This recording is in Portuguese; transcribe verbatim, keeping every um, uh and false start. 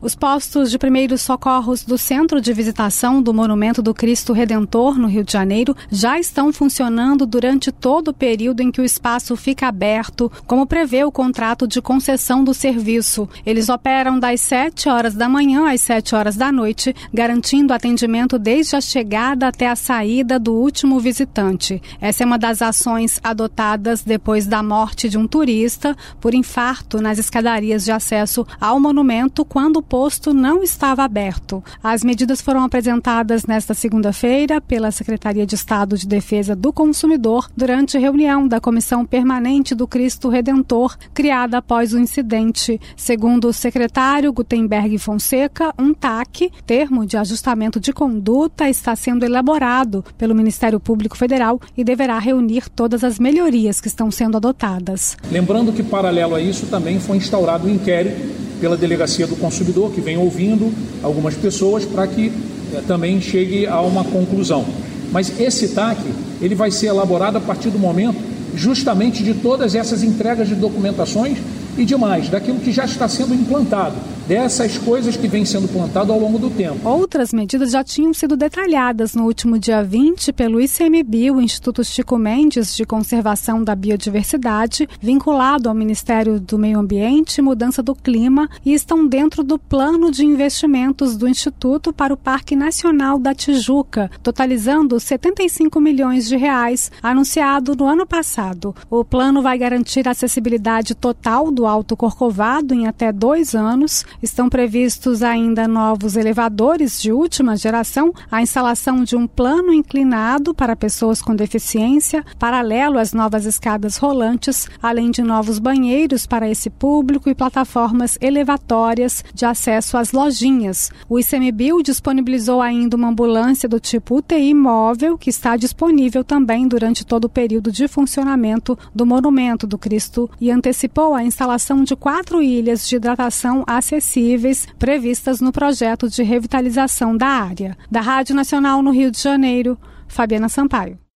Os postos de primeiros socorros do Centro de Visitação do Monumento do Cristo Redentor, no Rio de Janeiro, já estão funcionando durante todo o período em que o espaço fica aberto, como prevê o contrato de concessão do serviço. Eles operam das sete horas da manhã às sete horas da noite, garantindo atendimento desde a chegada até a saída do último visitante. Essa é uma das ações adotadas depois da morte de um turista por infarto nas escadarias de acesso ao monumento, quando o posto não estava aberto. As medidas foram apresentadas nesta segunda-feira pela Secretaria de Estado de Defesa do Consumidor durante reunião da Comissão Permanente do Cristo Redentor, criada após o incidente. Segundo o secretário Gutenberg Fonseca, um T A C, termo de ajustamento de conduta, está sendo elaborado pelo Ministério Público Federal e deverá reunir todas as melhorias que estão sendo adotadas. Lembrando que, paralelo a isso, também foi instaurado um inquérito pela Delegacia do Consumidor, que vem ouvindo algumas pessoas para que eh, também chegue a uma conclusão. Mas esse T A C, ele vai ser elaborado a partir do momento justamente de todas essas entregas de documentações e demais, daquilo que já está sendo implantado, dessas coisas que vêm sendo plantadas ao longo do tempo. Outras medidas já tinham sido detalhadas no último dia vinte pelo I C M B I, o Instituto Chico Mendes de Conservação da Biodiversidade, vinculado ao Ministério do Meio Ambiente e Mudança do Clima, e estão dentro do plano de investimentos do Instituto para o Parque Nacional da Tijuca, totalizando setenta e cinco milhões de reais, anunciado no ano passado. O plano vai garantir a acessibilidade total do Alto Corcovado em até dois anos. Estão previstos ainda novos elevadores de última geração, a instalação de um plano inclinado para pessoas com deficiência, paralelo às novas escadas rolantes, além de novos banheiros para esse público e plataformas elevatórias de acesso às lojinhas. O I C M B I disponibilizou ainda uma ambulância do tipo U T I móvel, que está disponível também durante todo o período de funcionamento do Monumento do Cristo, e antecipou a instalação de quatro ilhas de hidratação acessíveis previstas no projeto de revitalização da área. Da Rádio Nacional no Rio de Janeiro, Fabiana Sampaio.